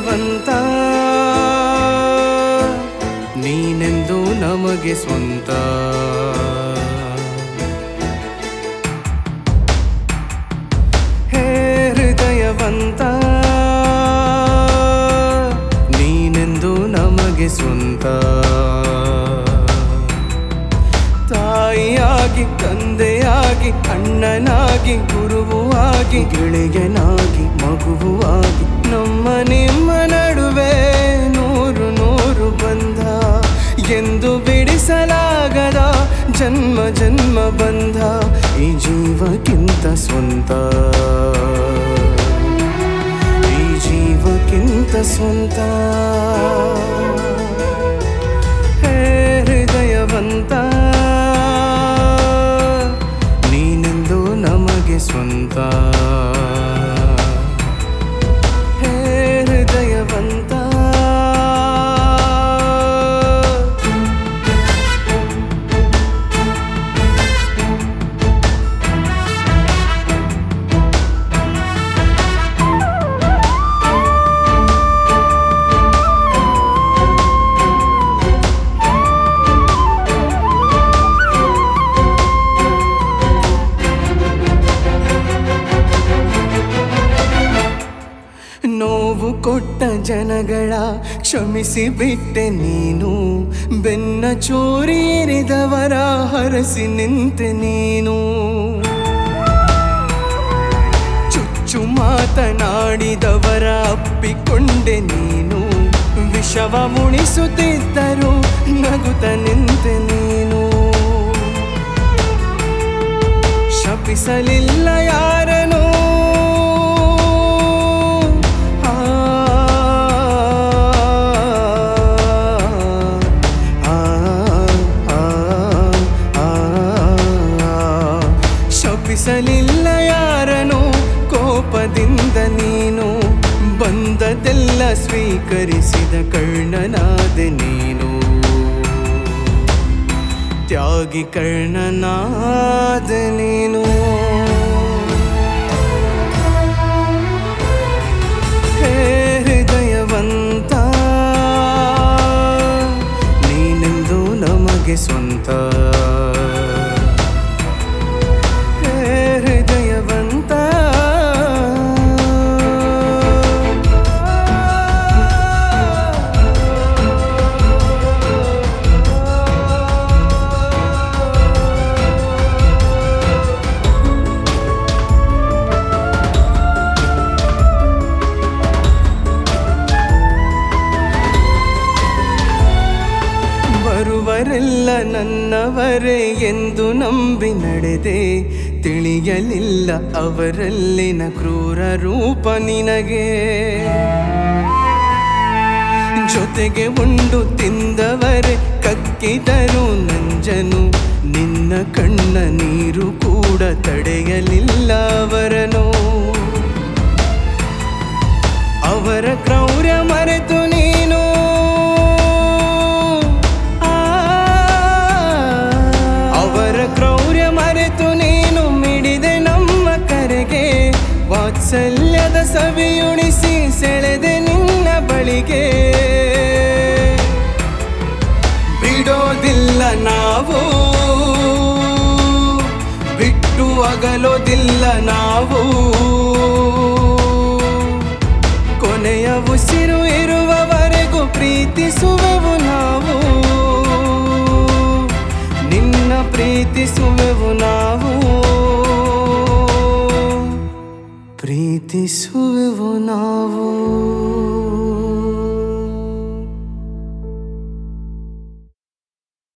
ಹೃದಯವಂತ ನೀನೆಂದು ನಮಗೆ ಸ್ವಂತ. ಹೇ ಹೃದಯವಂತ ನೀನೆಂದು ನಮಗೆ ಸ್ವಂತ. ತಾಯಿಯಾಗಿ ತಂದೆಯಾಗಿ ಅಣ್ಣನಾಗಿ ಗುರುವಾಗಿ ಗೆಳೆಯನಾಗಿ ಮಗುವಾಗಿ ನಮ್ಮ ನಿಮ್ಮ ನಡುವೆ ನೂರು ನೂರು ಬಂಧ. ಎಂದು ಬಿಡಿಸಲಾಗದ ಜನ್ಮ ಜನ್ಮ ಬಂಧ. ಈ ಜೀವಕ್ಕಿಂತ ಸ್ವಂತ, ಈ ಜೀವಕ್ಕಿಂತ ಸ್ವಂತ. ಹೇ ಹೃದಯವಂತ ನೀನೆಂದು ನಮಗೆ ಸ್ವಂತ. ಹೇ ಹೃದಯವಂತ. ನೋವು ಕೊಟ್ಟ ಜನಗಳ ಕ್ಷಮಿಸಿ ಬಿಟ್ಟೆ ನೀನು. ಬೆನ್ನ ಚೂರಿರಿದವರ ಹರಸಿ ನಿಂತೆ ನೀನು. ಚುಚ್ಚು ಮಾತನಾಡಿದವರ ಅಪ್ಪಿಕೊಂಡೆ ನೀನು. ವಿಷವ ಮುಣಿಸುತ್ತಿದ್ದರು ನಗುತ್ತ ನಿಂತೆ ನೀನು. ಶಪಿಸಲಿಲ್ಲ ಯಾರನೂ ಶಪಿಸಲಿಲ್ಲ ಯಾರನು. ಕೋಪದಿಂದ ನೀನು ಬಂದದೆಲ್ಲ ಸ್ವೀಕರಿಸಿದ ಕರ್ಣನಾದೆ ನೀನು. ತ್ಯಾಗಿ ಕರ್ಣನಾದೆ ನೀನು. ಹೇ ಹೃದಯವಂತ ನೀನೆಂದು ನಮಗೆ ಸ್ವಂತ. ಬರುವರೆಲ್ಲ ನನ್ನವರೇ ಎಂದು ನಂಬಿ ನಡೆದೆ. ತಿಳಿಯಲಿಲ್ಲ ಅವರಲ್ಲಿನ ಕ್ರೂರ ರೂಪ ನಿನಗೆ. ಜೊತೆಗೆ ಉಂಡು ತಿಂದವರೇ ಕಕ್ಕಿದರು ನಂಜನು. ನಿನ್ನ ಕಣ್ಣ ನೀರು ಕೂಡ ತಡೆಯಲಿಲ್ಲ ಅವರನು. ಅವರ ಕ್ರೌರ್ಯ ಮರೆತು ನೀನು ಮಿಡಿದೆ ನಮ್ಮ ಕರೆಗೆ. ವಾತ್ಸಲ್ಯದ ಸವಿಯುಣಿಸಿ ಸೆಳೆದೆ ನಿನ್ನ ಬಳಿಗೆ. ಬಿಡೋದಿಲ್ಲ ನಾವು, ಬಿಟ್ಟು ಅಗಲೋದಿಲ್ಲ ನಾವು. ಕೊನೆಯ ಉಸಿರು ಇರುವವರೆಗೂ ಪ್ರೀತಿಸುವೆವು ನಾವು. ನಿನ್ನ ಪ್ರೀತಿಸುವೆವು ನಾವು, ಪ್ರೀತಿಸುವೆವು ನಾವು.